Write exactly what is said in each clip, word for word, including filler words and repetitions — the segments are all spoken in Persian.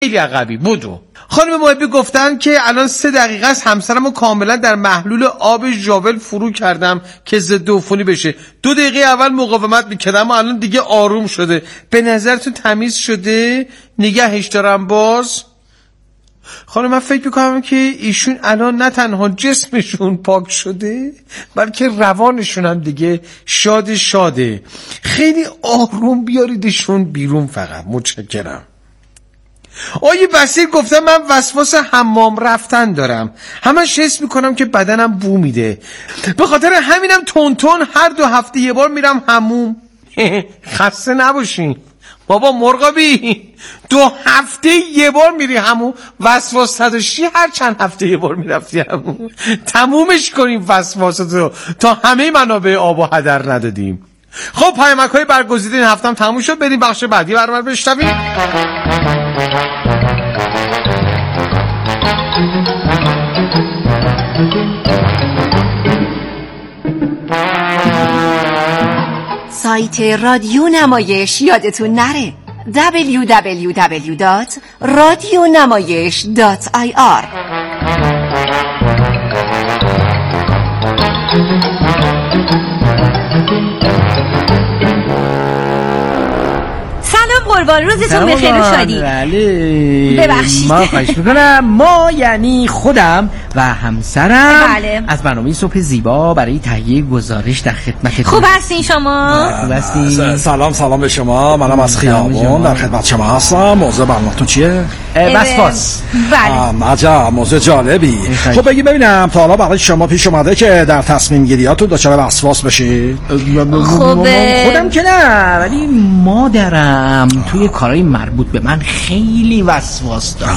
خیلی عقبی بودو. خانم محبی گفتن که الان سه دقیقه است همسرمو کاملا در محلول آب ژاول فرو کردم که ضد عفونی بشه. دو دقیقه اول مقاومت میکردم و الان دیگه آروم شده. به نظرتون تمیز شده؟ نگهش دارم باز؟ خانم من فکر میکنم که ایشون الان نه تنها جسمشون پاک شده بلکه روانشون هم دیگه شاد شاده. خیلی آروم بیاریدشون بیرون فقط. متشکرم. آیه بصیر گفتم من وسواس حمام رفتن دارم. همش حس میکنم که بدنم بو میده. به خاطر همینم تون تون هر دو هفته یه بار میرم حموم. خسته نباشین بابا مرغابی، دو هفته یه بار میری همون وسواس تداشی هر چند هفته یه بار میرفتی همون. تمومش کنیم وسواستو تا همه منابع آب و هدر ندادیم. خب پیامک های برگزیده این هفتم تموم شد. بریم بخش بعدی برنامه بشنویم. سایت رادیو نمایش یادتون نره دبلیو دبلیو دبلیو دات رادیو نمایش دات آی آر. قربان روزتون بخیر و شادی. ببخشید ما خواهش میکنم. ما یعنی خودم و همسرم بله. از برنامه صبح زیبا برای تهیه گزارش در خدمت. خوب هستین شما؟ خوب هستین؟ سلام سلام به شما. منم از خیابون در خدمت شما هستم. موضوع برنامه‌تون چیه؟ وسواس. بله. عجب موضوع جالبی. خب بگی ببینم تا حالا برای شما پیش اومده که در تصمیم گیریاتون دچار وسواس بشید؟ خب خودم که نه، ولی مادرم توی کارهای مربوط به من خیلی وسواس داشت.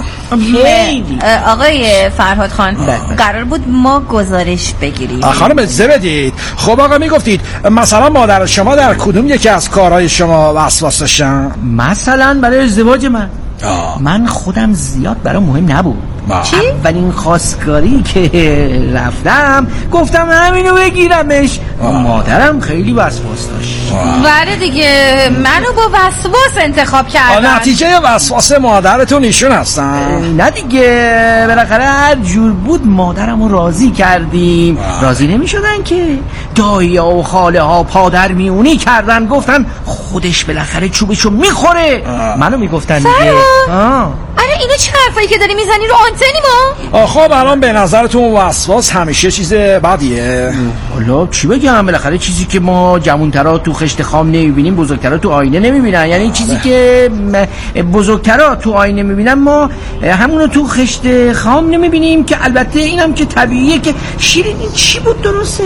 خیلی. آقای فرهاد خان قرار بود ما گزارش بگیریم. خانم اجازه بدید. خب آقا میگفتید مثلا مادر شما در کدوم یکی از کارهای شما وسواس داشتن؟ مثلا برای ازدواج من. آه. من خودم زیاد برام مهم نبود. چی؟ اولین خواستگاری که رفتم گفتم همینو بگیرمش. مادرم خیلی وسواس داشت. بله دیگه منو با وسواس انتخاب کردن. نتیجه وسواس مادرتون ایشون هستن؟ نه دیگه بالاخره هر جور بود مادرمو راضی کردیم. آه. راضی نمی شدن که دایی ها و خاله ها پادر میونی کردن. گفتن خودش بالاخره چوبشو میخوره. آه. منو میگفتن دیگه. آه. آره اینو چه حرفایی که داری میزنی رو آنتنی ما؟ خب الان به نظرتون وسواس همیشه چیز بدیه؟ حالا چی بگم، بالاخره چیزی که ما جوانترا تو خشت خام نمیبینیم بزرگترا تو آینه نمیبینن. یعنی چیزی که بزرگترا تو آینه میبینن ما همونو تو خشت خام نمیبینیم، که البته اینم که طبیعیه. که شیرین این چی بود درسته؟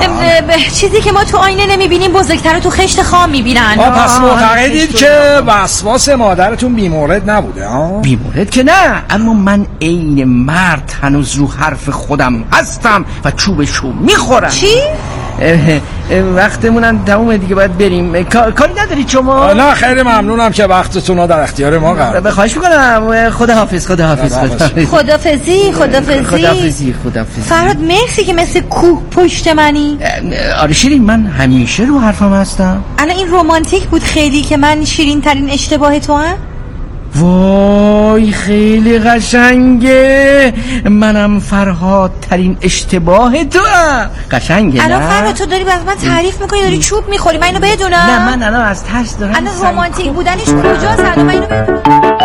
چیزی که ما تو آینه نمیبینیم بزرگترا تو خشت خام میبینن. پس معتقدید که وسواس مادرتون بیمورد نبوده؟ ها بیمورد که نه، اما من عین مرد هنوز رو حرف خودم هستم و چوبشو میخورم. چی؟ وقتمونم تمومه دیگه، باید بریم. کاری نداری شما؟ نه خیلی ممنونم که وقتتون رو در اختیار ما قرار دادید. خواهش میکنم. خدا حافظ. خدا حافظ. خدافظی. خدافظی. خدافظی. خدافظی. فرهاد مرسی که مثل کوه پشت منی. آره شیرین من همیشه رو حرفم هستم. الان این رمانتیک بود خیلی که من شیرین ترین اشتباه تو هم. وای خیلی قشنگه. منم فرهاد ترین اشتباه تو هم. قشنگه نه؟ الان فرهاد تو داری باز من تعریف میکنی داری چوب میخوری، من اینو بدونم. نه من الان از تش دارم. الان رمانتیک بودنش کجاست؟ الان من اینو بدونم.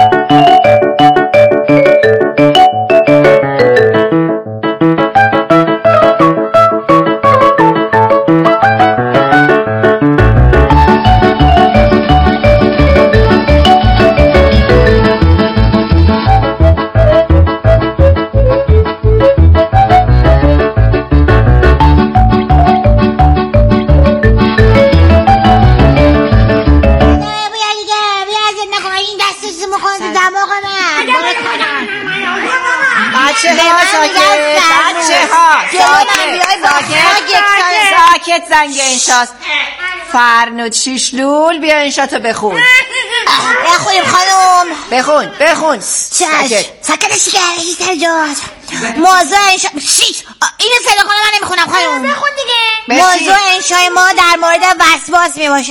ساکت زنگ انشاست. فرنود شیشلول بیا انشاتو بخون. بخونیم خانم. بخون بخون. چش ساکتش کردی سر جاز. موضوع انشا شیش اینو صدا کنم من نمیخونم خانم. بخون دیگه. موضوع انشای ما در مورد وسواس میباشد.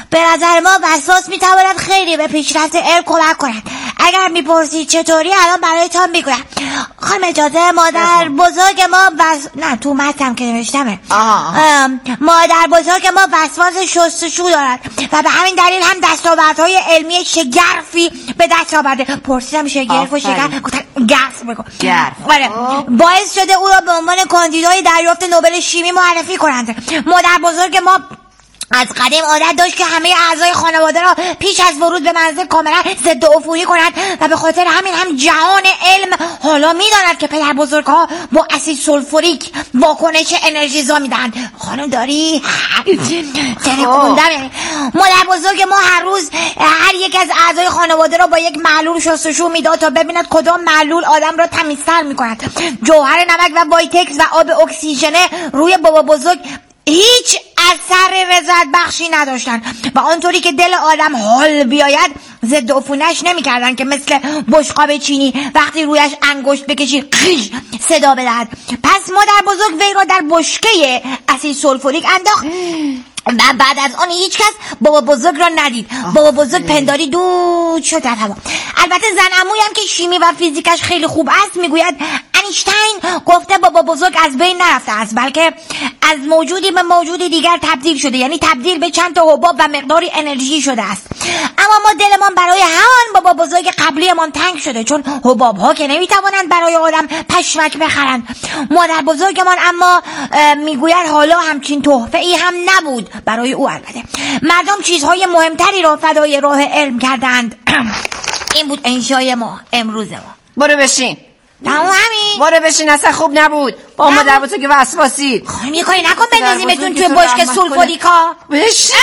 به نظر ما وسواس میتواند خیلی به پیشرفت علم کمک کند. اگر میپرسید چطوری الان برایتان میگویم. خانم اجازه، مادر بزرگ ما وس... نه تو متنم که نوشتمه. مادر بزرگ ما وسواس شستشو دارد و به همین دلیل هم دستاوردهای علمی شگرفی به دست آورده. پرسیدم شگرف و شگرف، گفتن گرف بگو. گرف. آره. باعث شده او را به عنوان کاندیدای دریافت نوبل شیمی معرفی کنند. مادر بزرگ ما از قدیم عادت داشت که همه اعضای خانواده را پیش از ورود به منزل کاملا ضد عفونی کند و به خاطر همین هم جهان علم حالا میداند که پدر بزرگها با اسید سولفوریک واکنش انرژیزا میدهند. خانم داری؟ ترکوندمه. مادر بزرگ ما هر روز هر یک از اعضای خانواده را با یک محلول شستشو میداد تا ببیند کدام محلول آدم را تمیزتر میکند. جوهر نمک و وایتکس و آب اکسیژنه روی بابا بزرگ هیچ اثر رضایت بخشی نداشتن و آنطوری که دل آدم حال بیاید ضد عفونیش نمی‌کردن که مثل بشقاب چینی وقتی رویش انگشت بکشی خیش صدا بدهد. پس مادر بزرگ وی را در بشکه اسید سولفوریک انداخت و بعد از آن هیچ کس بابا بزرگ را ندید. بابا بزرگ پنداری دود شد در هوا. البته زن عمویی هم که شیمی و فیزیکش خیلی خوب است میگوید اینشتین گفته بابا بزرگ از بین نرفته است، بلکه از موجودی به موجودی دیگر تبدیل شده، یعنی تبدیل به چند تا حباب و مقداری انرژی شده است. اما ما دلمان برای همان بابا بزرگ قبلیمان تنگ شده، چون حباب ها که نمیتوانند برای آدم پشمک بخرند. مادر بزرگمان اما میگوید حالا همچین تحفه ای هم نبود برای او. البته مردم چیزهای مهمتری را فدای راه علم کردند. این بود انشای ما امروز ما. برو بشین. تمام همین. برو بشین، اصلا خوب نبود با مادر بزرگ وسواسی. خانم یه کاری نکن بندازیمتون توی بشک سولفوریکا. بشین.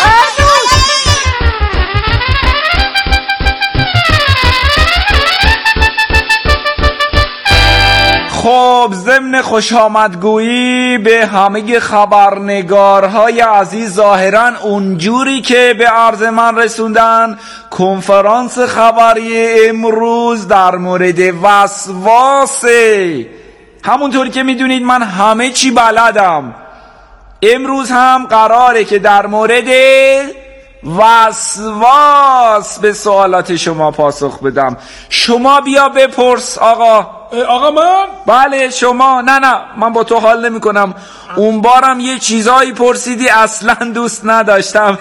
خب ضمن خوش آمدگویی به همه خبرنگارهای عزیز، ظاهرا اونجوری که به عرض من رسوندن کنفرانس خبری امروز در مورد وسواسه. همونطوری که میدونید من همه چی بلدم. امروز هم قراره که در مورد وسواس به سوالات شما پاسخ بدم. شما بیا بپرس آقا. آقا من؟ بله شما. نه نه من با تو حال نمی کنم. اون بارم یه چیزایی پرسیدی اصلا دوست نداشتم.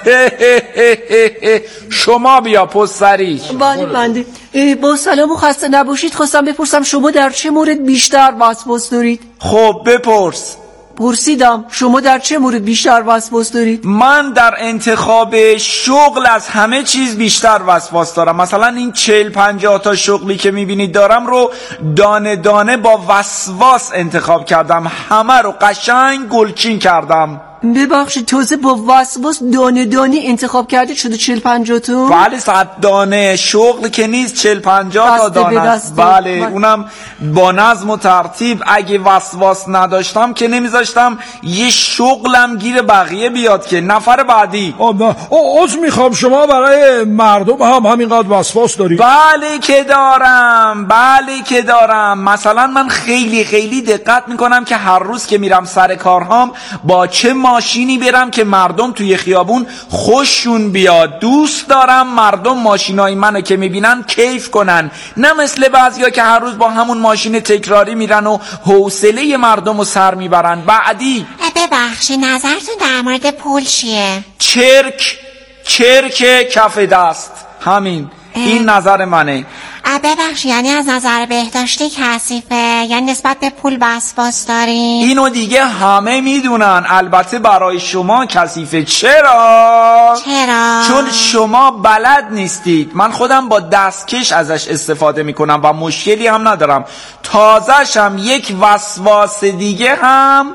شما بیا پسری. بله بنده. با سلام و خسته نباشید. خواستم بپرسم شما در چه مورد بیشتر وسواس دارید؟ خب بپرس. پرسیدم شما در چه مورد بیشتر وسواس دارید؟ من در انتخاب شغل از همه چیز بیشتر وسواس دارم. مثلا این چهل پنجاه تا شغلی که میبینید دارم رو دانه دانه با وسواس انتخاب کردم. همه رو قشنگ گلچین کردم. ببخشید تازه با وسواس دانه دانه انتخاب کرده شده چهل پنجاه تا؟ بله صد دانه شغل که نیست، چهل پنجاه تا دانه است. بله من... اونم با نظم و ترتیب. اگه وسواس نداشتم که نمیذاشتم یه شغلم گیر بقیه بیاد که نفر بعدی. عذر میخوام شما برای مردم هم همینقدر وسواس دارید؟ بله که دارم، بله که دارم. مثلا من خیلی خیلی دقت میکنم که هر روز که میرم سر کارهام با چه ماشینی برم که مردم توی خیابون خوششون بیاد. دوست دارم مردم ماشینای منو که میبینن کیف کنن، نه مثل بعضیا که هر روز با همون ماشین تکراری میرن و حوصله مردم رو سر میبرن. بعدی ببخشید نظرتون در مورد پول چیه؟ چرک چرک کف دست. همین اه. این نظر منه. ببخشید یعنی از نظر بهداشتی کثیفه، یعنی نسبت به پول وسواس دارین؟ اینو دیگه همه میدونن. البته برای شما کثیفه. چرا؟ چرا؟ چون شما بلد نیستید. من خودم با دستکش ازش استفاده میکنم و مشکلی هم ندارم. تازه‌شم یک وسواس دیگه هم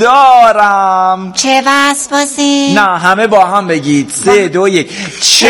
دارم. چه وسواسی؟ نه همه با هم بگید. سه دو یک. چه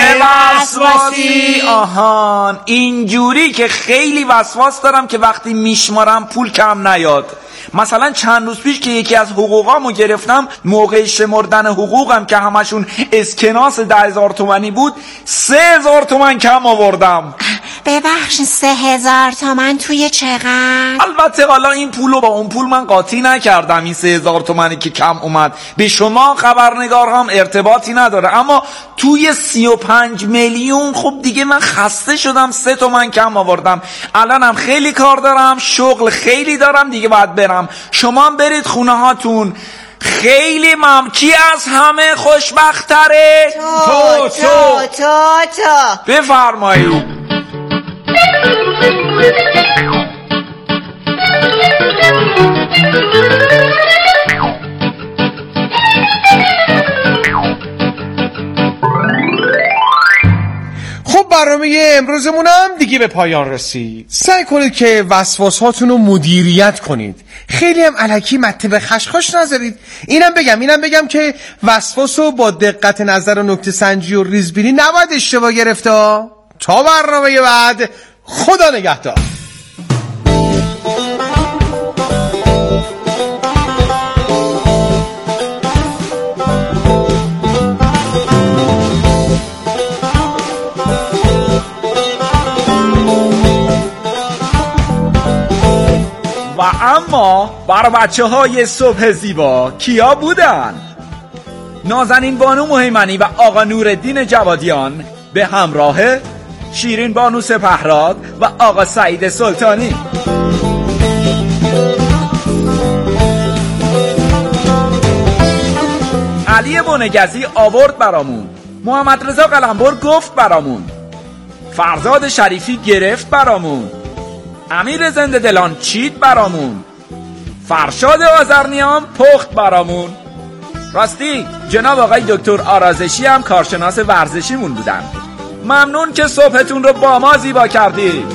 وسواسی؟ آهان اینجوری که خیلی وسواس دارم که وقتی میشمارم پول کم نیاد. مثلا چند روز پیش که یکی از حقوقامو گرفتم، موقع شمردن حقوقم که همشون اسکناس ده هزار تومانی بود، سه هزار تومن کم آوردم. ببخشید سه هزار تومن توی چقدر؟ البته حالا این پولو با اون پول من قاطی نکردم، این سه هزار تومنی که کم اومد به شما خبرنگار هم ارتباطی نداره، اما توی سی و پنج میلیون خب دیگه من خسته شدم، سه تومن کم آوردم. الانم خیلی کار دارم، شغل خیلی دارم دیگه، باید برم. شما هم برید خونه هاتون. خیلی مم کی از همه خوشبخت‌تره؟ تو تو تو تو بفرمایید. خب برنامه امروزمون هم دیگه به پایان رسید. سعی کنید که وسواساتون رو مدیریت کنید، خیلی هم الکی مته به خشخاش نذارید. اینم بگم اینم بگم که وسواس رو با دقت نظر و نکته سنجی و ریزبینی نباید اشتباه گرفته. تا برنامه بعد، خدا نگهدار. و اما برای بچه های صبح زیبا کیا بودن؟ نازنین بانو مهیمنی و آقا نورالدین جوادیان به همراه شیرین بانو سپهراد و آقا سعید سلطانی. علی بنگزی آورد برامون، محمد رضا قلمبر گفت برامون، فرزاد شریفی گرفت برامون، امیر زنده دلان چید برامون، فرشاد آذرنیام پخت برامون. راستی جناب آقای دکتر آرازشی هم کارشناس ورزشیمون بودن. ممنون که صبحتون رو با ما زیبا کردید.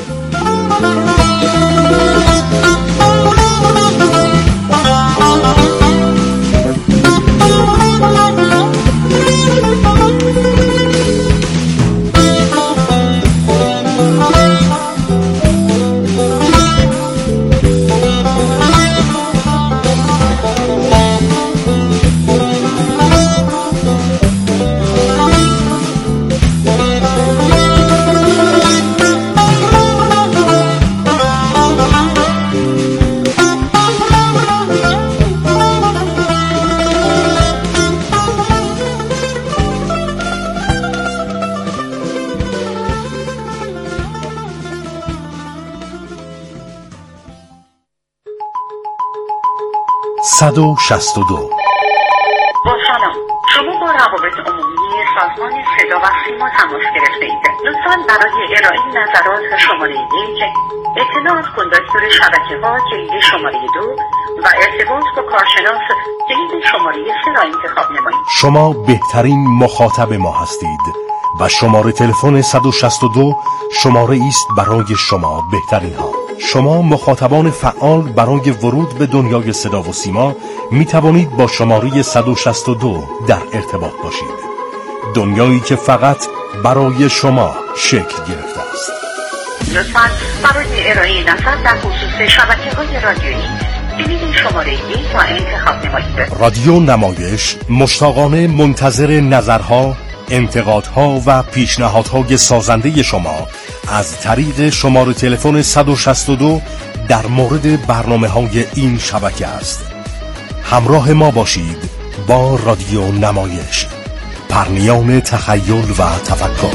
صد و شصت و دو. با سلام، شما با روابط عمومی سازمان صدا و سیما تماس گرفته اید. لطفاً برای ارائه نظرات شماره یک، اطلاعات کندکتور شبکه ها کلید شماره دو و ارتباط با کارشناس کلید شماره سه را انتخاب نمایید. شما بهترین مخاطب ما هستید و شماره تلفن صد و شصت و دو شماره است برای شما بهترین ها. شما مخاطبان فعال برای ورود به دنیای صدا و سیما می توانید با شماره صد و شصت و دو در ارتباط باشید. دنیایی که فقط برای شما شکل گرفته است. لطفاً برای ارائه نظر در خصوص شبکه‌های رادیویی کلید شماره یک را انتخاب نمایید. رادیو نمایش مشتاقانه منتظر نظرها، انتقادها و پیشنهادهای سازنده شما از طریق شماره تلفن صد و شصت و دو در مورد برنامه‌های این شبکه است. همراه ما باشید با رادیو نمایش، پرنیان تخیل و تفکر.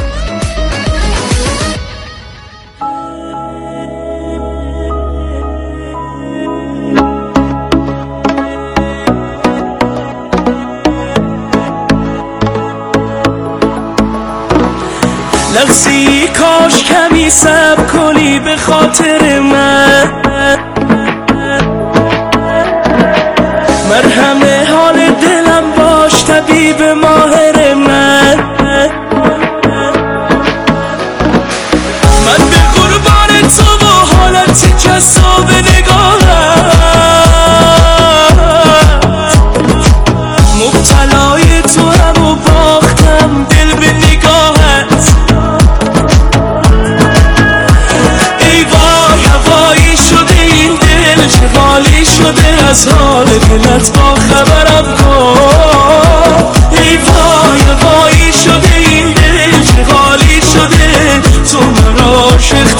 لحظی کاش کمی صبر کنی به خاطر من، مرهم حال دلم باش طبیب ماهر من. من به قربان تو و حالت جذاب نگاهت مبتلای تو هم و باختم دل به نگاهت. ای وای هوایی شده این دل چه غالی شده از حال دلت با خبرم کن. ای وای هوایی شده این دل چه غالی شده تو مرا عاشق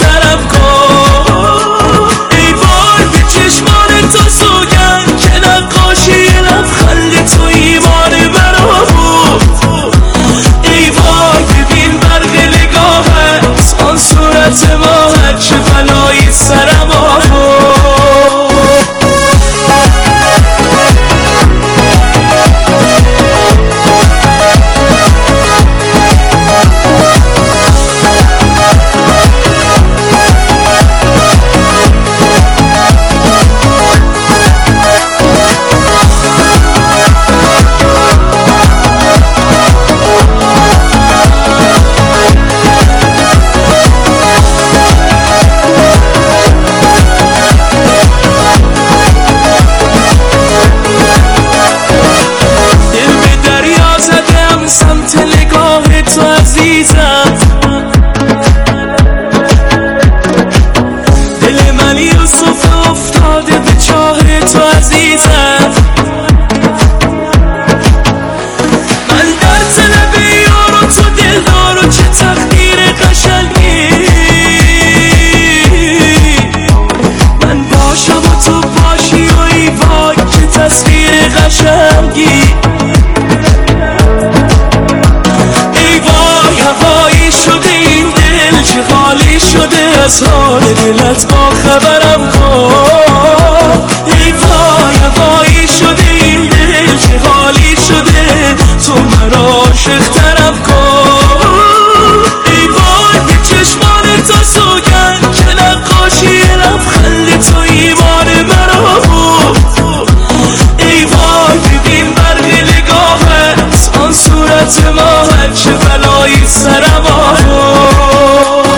از حال دلت با خبرم کن. ای وای وای شده این دل که حالی شده، تو مرا عاشق طرف کن. ای وای به چشمان تا سوگن که نقاشی لبخند تو ایمان مرا بود. ای وای ببین برق نگاهت آن صورت ماهت چه بلایی سرم آورد.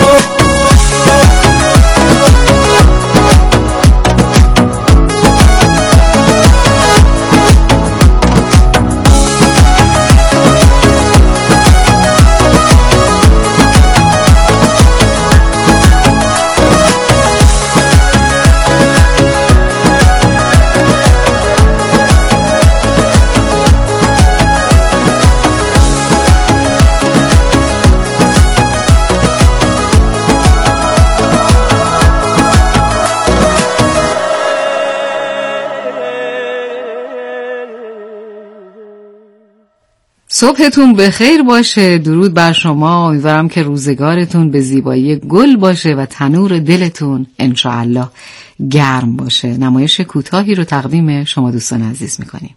صبحتون بخیر باشه. درود بر شما. امیدوارم که روزگارتون به زیبایی گل باشه و تنور دلتون انشاءالله گرم باشه. نمایش کوتاهی رو تقدیم شما دوستان عزیز میکنیم.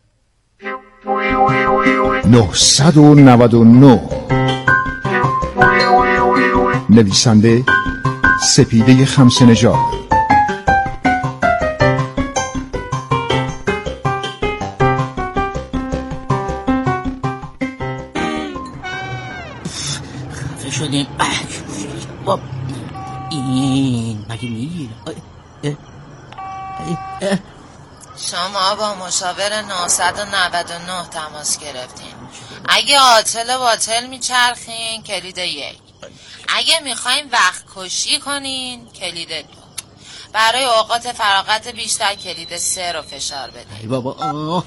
نهصد و نود و نه نویسنده سپیده خمسه نژاد، شدیم باب این مگه میگیره. شما با مشاور نهصد و نود و نه تماس گرفتین. اگه عاطل باطل میچرخین کلید یک، اگه میخواین وقت کشی کنین کلید دو، برای اوقات فراغت بیشتر کلید سه رو فشار بدین. ای بابا آه.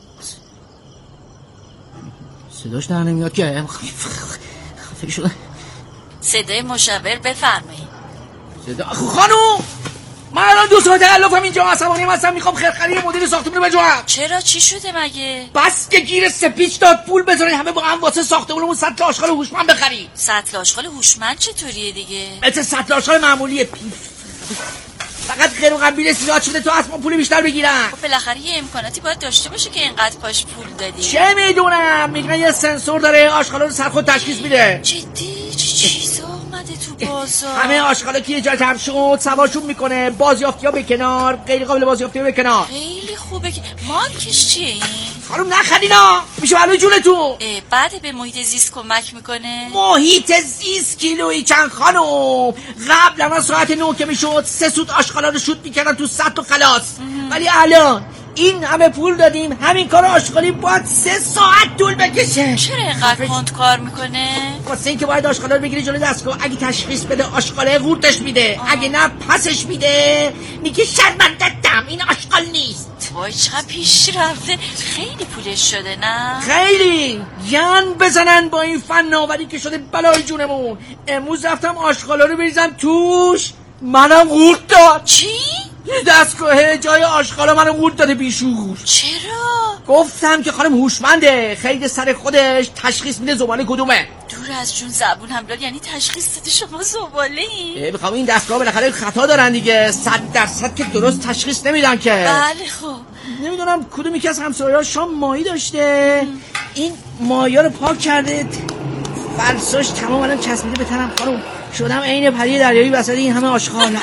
صداش در نمیاد که خفه شده. صدای مشاور بفرمایید. صدا خانوم من الان دو ساعت علافم اینجا عصبانی هستم، میخوام خرخری مدیر ساختمون رو بجوام. چرا چی شده مگه؟ بس که گیر سپیچ داد پول بذارین همه با هم واسه ساختمونمون سطل آشغال هوشمند بخریم. سطل آشغال هوشمند چطوریه دیگه؟ مثل سطل آشغال معمولیه، پیف فقط غیر و قبیل زیاد شده تو از ما پول بیشتر بگیرن. خب بالاخره یه امکاناتی باید داشته باشه که اینقدر پاش پول دادی. چه میدونم، میگن یه سنسور داره آشغالا رو سرخود تشخیص میده. جدی چه چیزا اومده تو بازار؟ همه آشغالا که یه جا جمع شد سوارشون میکنه، بازیافتی‌ها به کنار، غیر قابل بازیافتی‌ها به کنار. خیلی خوبه که مارکش چیه این؟ خانم نخرینا میشه علوی جونتون. بعد به محیط زیست کمک میکنه. محیط زیست کیلویی چند خانم. قبل اما ساعت نه که میشد سه سوت آشغالا رو شوت میکردن تو سطل و خلاص، ولی الان این همه پول دادیم همین کار آشغالی باید سه ساعت طول بکشه. چرا اینقدر کند کار میکنه؟ واسه اینکه باید آشغالا رو بگیری جلوی دستگاه، اگه تشخیص بده آشغاله قورتش میده، اگه نه پسش میده، میگه شرمنده‌ام این آشغال نیست. وای چقدر پیش رفته، خیلی پولش شده نه؟ خیلی گن بزنن با این فناوری که شده بلای جونمون. امروز رفتم آشغالا رو بریزم توش، منم قورت داد. چی؟ دستگاه جای آشغالا منو قورت داده بیشور. چرا؟ گفتم که خانم هوشمنده، خیلی سر خودش تشخیص میده زباله کدومه. دور از جون زبون هملال، یعنی تشخیص داده شما زباله این؟ بخوام این دستگاه بالاخره خطا دارن دیگه، صد درصد که درست تشخیص نمیدن که. بله خب نمیدونم کدوم یکی از همسایه‌ها شام ماهی داشته، این ماهی‌ها رو پاک کرده، فرساش تمام الان چسبیده به تنم خانم، شدم عین پری دریایی وسط این همه آشغال.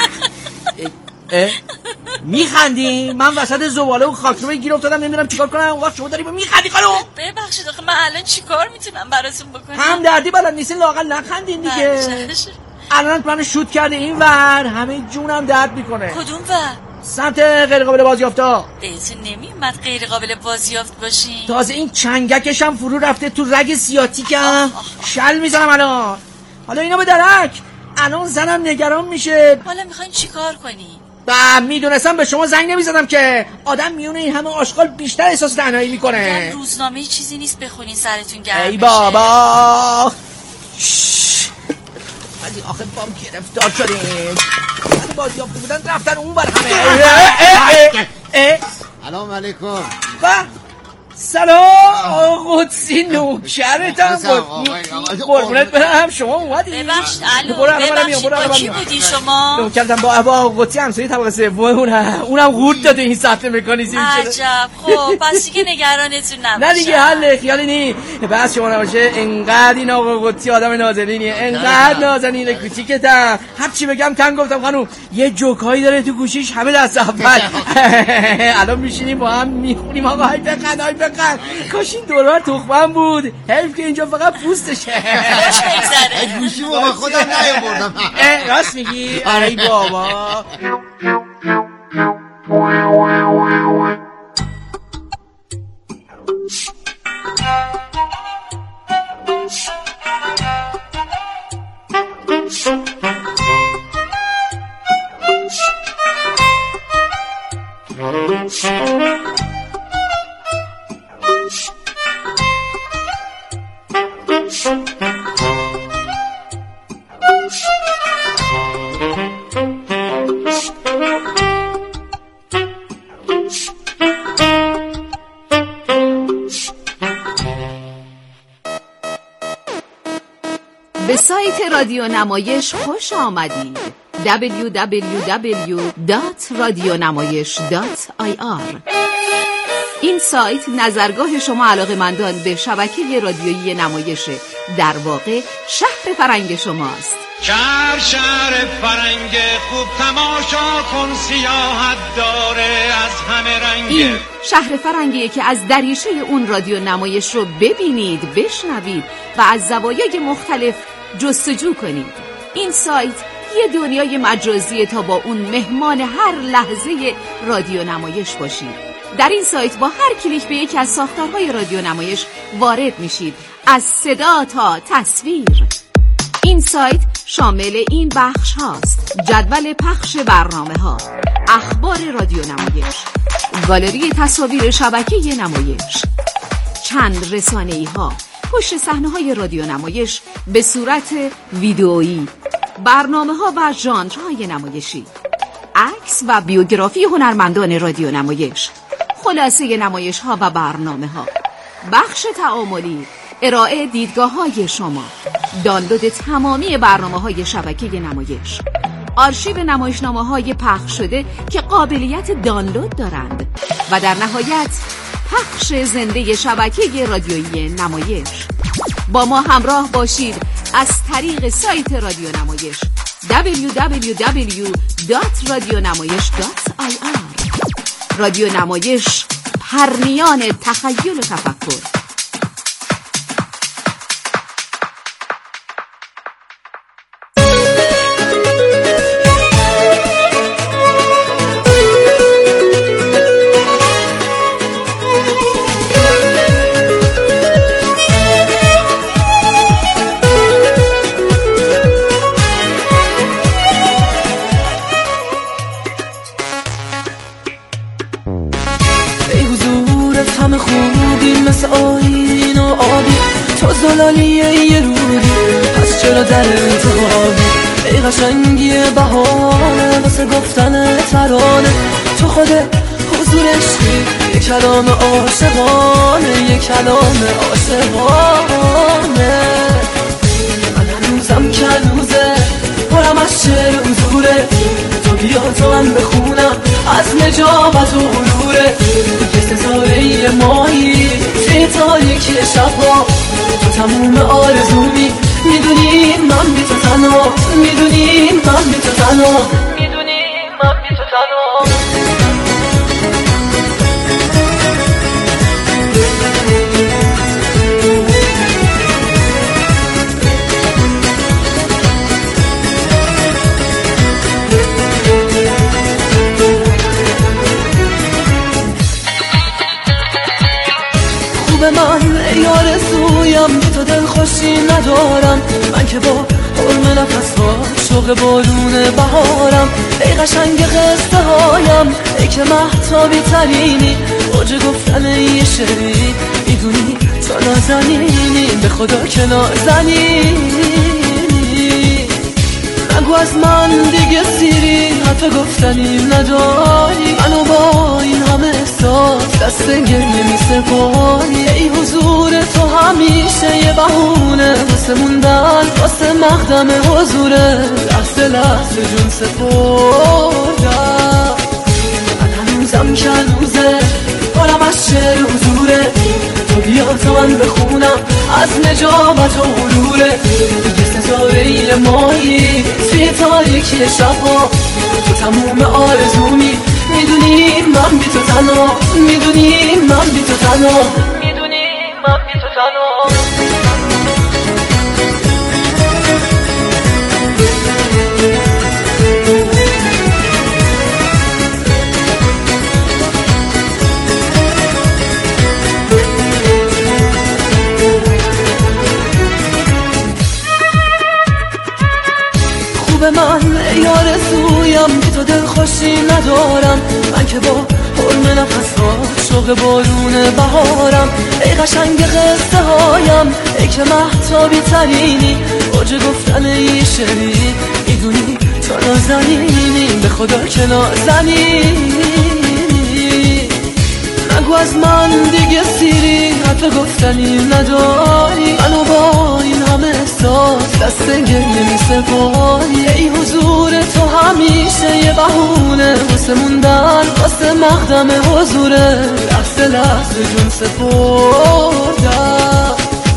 میخندی؟ من وسط زباله و خاکروبه گیر افتادم نمیدونم چیکار کنم، اون وقت شما داری میخندی خانم. ببخشید آخه من الان چیکار میتونم براتون بکنم؟ هم دردی بلد نیستین لااقل نخندین دیگه. الان منو شوت کرده این ور، همه جونم درد میکنه. کدوم ور؟ سمت غیر قابل بازیافتا. ایتون نمیومد غیر قابل بازیافت باشین. تازه این چنگکش هم فرو رفته تو رگ سیاتیکم، شل میزنم الان. حالا اینا به درک، الان زنم نگران میشه. حالا میخواین چیکار کنی؟ با میدونستم به شما زنگ نمیزدم که آدم میونه این همه آشغال بیشتر احساس تنهایی میکنه. روزنامه چیزی نیست بخونین سرتون گرم بشه. ای بابا ولی آخه بام گرفتار شدیم. ولی بازیافته بودن رفتن اون بر همه. سلام علیکم. با سلام قدسی نوکرتم قربونت برم شما اومدی؟ ببخشید الو ببخشید با کی بودی شما؟ نوکرتم با با قدسی همسایه طبقه سومونه اونم قورت داده این سطح مکانیزم عجب خب پس دیگه نگرانتون نباشم نه دیگه حل خیالی نی بس شما نباشه انقدر این آقا قدسی آدم نازنینیه انقدر نازنینه کوچیکتم هر چی بگم کم گفتم خانوم یه جوکایی داره تو گوشیش همه دست اول الان میشینیم با هم میخونیم آقا های بقن های بقن کاش این دوران تخمم بود حیف که اینجا فقط پوستشه خوش بگذره گوشی با خودم نیاوردم راست میگی؟ ای بابا به سایت رادیو نمایش خوش آمدید دبلیو دبلیو دبلیو دات رادیونمایش دات آی آر. این سایت نظرگاه شما علاقه‌مندان به شبکه رادیویی نمایشه، در واقع شهر فرنگ شماست. شهر شهر فرنگ خوب تماشا کن سیاحت داره از همه رنگ. این شهر فرنگیه که از دریچه اون رادیو نمایش رو ببینید، بشنوید و از زوایای مختلف جستجو کنید. این سایت یه دنیای مجازیه تا با اون مهمان هر لحظه رادیو نمایش باشید. در این سایت با هر کلیک به یکی از ساختارهای رادیو نمایش وارد میشید، از صدا تا تصویر. این سایت شامل این بخش هاست: جدول پخش برنامه ها، اخبار رادیو نمایش، گالری تصاویر شبکه نمایش، چند رسانه‌ای ها، پشت صحنه های رادیو نمایش به صورت ویدئویی، برنامه ها و ژانرهای نمایشی، عکس و بیوگرافی هنرمندان رادیو نمایش، خلاصه نمایش ها و برنامه ها، بخش تعاملی، ارائه دیدگاه های شما، دانلود تمامی برنامه های شبکه نمایش، آرشیو نمایشنامه های پخش شده که قابلیت دانلود دارند و در نهایت پخش زنده شبکه رادیویی نمایش. با ما همراه باشید از طریق سایت رادیو نمایش دبلیو دبلیو دبلیو دات رادیونمایش دات آی آر. رادیو نمایش، پرنیان تخیل و تفکر. زلالیه یه رودی پس چرا در انتخابی ای قشنگی بهانه واسه گفتن ترانه تو خود حضور عشقی یه کلام عاشقانه یه کلام عاشقانه من هنوزم که هنوزه پرم از شعر و حضوره تو بیا تا من بخونم از نجابت و غروره یه ستاره ماهی توی تاریکی شبها تو تموم آرزومی میدونی من بی تو تنها میدونی من بی تو تنها میدونی من بی تو تنها خوب من ای آرزویم بی تو دل خوشی ندارم من که با حرم نفس ها شوق بارون بهارم ای قشنگ قصه هایم ای که مهتابی ترینی اوج گفتن یه شعری میدونی تو نازنینی به خدا که نازنینی نگو از من دیگه سیری حتی گفتنی نداری منو با این همه احساس دست گریه می سپاری. ای حضور تو همیشه یه بهونه واسه موندن، واسه مقدم حضوره. لحظه لحظه جون سپردم، من هنوزم که هنوزه بارم از چه حضوره. تو بیا تا من بخونم از نجابت و غروره. یه ستاره ماهی توی تاریکی شبها، تو تموم آرزومی. میدونی من بی تو تنها، میدونی من بی تو تنها، میدونی من بی تو تنها. خوب من یار سویم که تو دل خوشی ندارم. من که با حرم نفس ها شوق بارون بهارم. ای قشنگ قصه هایم، ای که محتابی ترینی، اوج گفتن ای شعری. میدونی تو نازنینی، به خدا که نازنینی. نگو از من دیگه سیری، حرف گفتنی نداری. منو با این همه احساس دست گریه می سپاری. ای حضور تو همیشه یه بهونه واسه موندن، واسه مقدم حضوره. لحظه لحظه جون سپردم.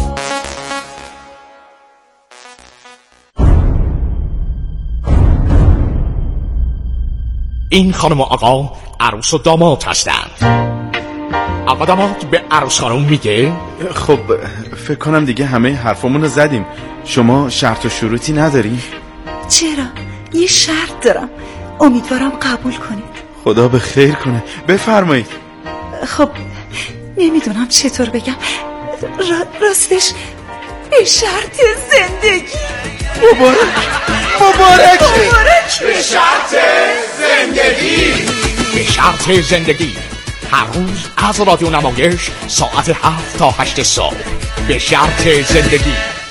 این خانم و آقا عروس و داماد هستند. آقا داماد به عروس خانم میگه خب فکر کنم دیگه همه حرفمون رو زدیم. شما شرط و شروطی نداری؟ چرا؟ یه شرط دارم، امیدوارم قبول کنید. خدا به خیر کنه، بفرمایید. خب نمیدونم چطور بگم، را... راستش به شرط زندگی. مبارک مبارک به شرط زندگی. به شرط زندگی هر روز از رادیو نمایش ساعت هفت تا هشت صبح. به شرط زندگی.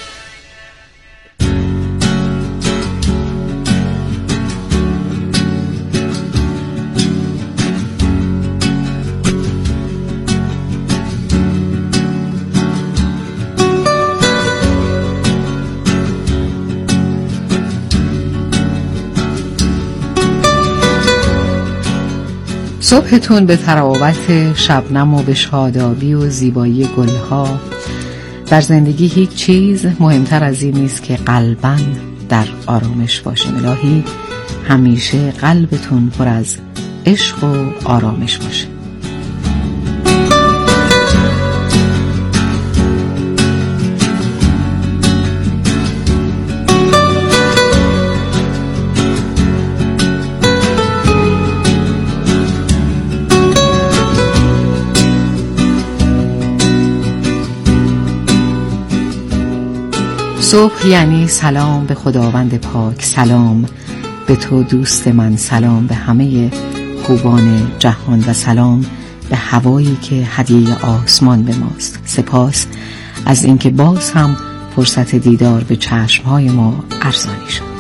صبحتون به تراوت شبنم و به شادابی و زیبایی گلها. در زندگی هیچ چیز مهمتر از این نیست که قلباً در آرامش باشه. الهی همیشه قلبتون پر از عشق و آرامش باشه. صبح یعنی سلام به خداوند پاک، سلام به تو دوست من، سلام به همه خوبان جهان و سلام به هوایی که هدیه آسمان به ماست. سپاس از اینکه باز هم فرصت دیدار به چشمهای ما ارزانی شد.